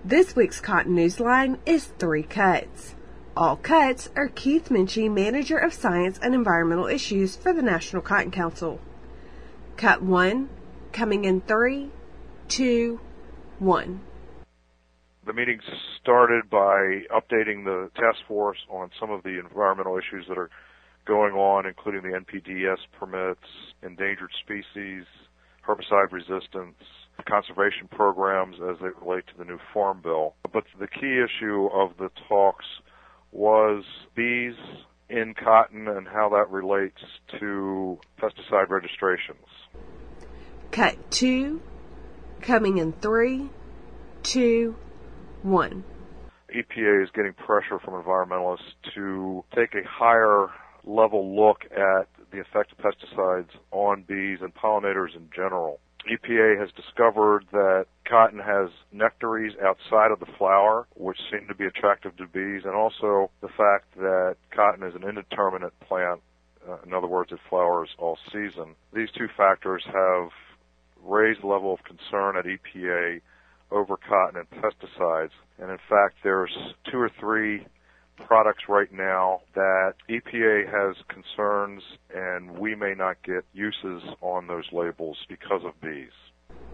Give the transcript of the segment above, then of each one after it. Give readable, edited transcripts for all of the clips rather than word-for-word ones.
This week's Cotton Newsline is 3 cuts. All cuts are Keith Minchie, Manager of Science and Environmental Issues for the National Cotton Council. Cut 1, coming in 3, 2, 1. The meeting started by updating the task force on some of the environmental issues that are going on, including the NPDES permits, endangered species, herbicide resistance, conservation programs as they relate to the new Farm Bill. But the key issue of the talks was bees in cotton and how that relates to pesticide registrations. Cut 2, coming in 3, 2, 1. EPA is getting pressure from environmentalists to take a higher level look at the effect of pesticides on bees and pollinators in general. EPA has discovered that cotton has nectaries outside of the flower, which seem to be attractive to bees, and also the fact that cotton is an indeterminate plant. In other words, it flowers all season. These two factors have raised the level of concern at EPA over cotton and pesticides. And in fact, there's 2 or 3 products right now that EPA has concerns, and we may not get uses on those labels because of bees.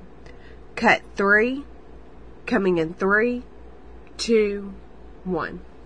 Cut 3, coming in 3, 2, 1.